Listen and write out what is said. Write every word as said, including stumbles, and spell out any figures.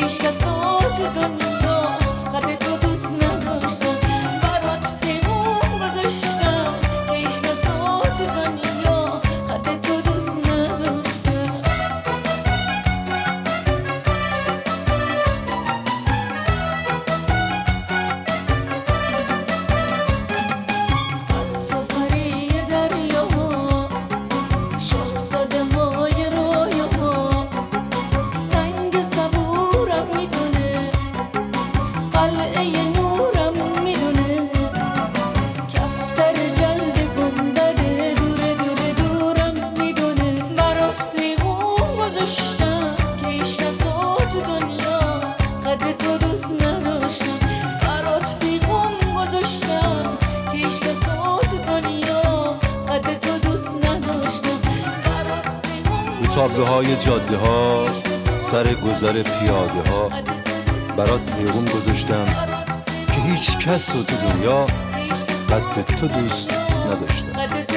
هیچ کسا تو دنیا قد تو دوست نداشتم. برات پیغام گذاشتم که هیچ کسا تو دنیا قد تو دوست نداشتم. حتی پری دریاها، شاهزاده های رویاها، زنگ صبورم میدونه، قلعه نورم میدونه، کفتر جلد گنبد دوره دوره دورم میدونه. برات پیغام گذاشتم که هیچ کسا تو دنیا قد تو دوست نداشتم. برات پیغام گذاشتم که هیچ کسا تو دنیا قد تو دوست نداشتم. برات پیغام رو تابلوهای جاده ها، سر گذر پیاده ها، برات پیغام گذاشتم که هیچ کس رو تو دنیا قد تو دوست نداشتم.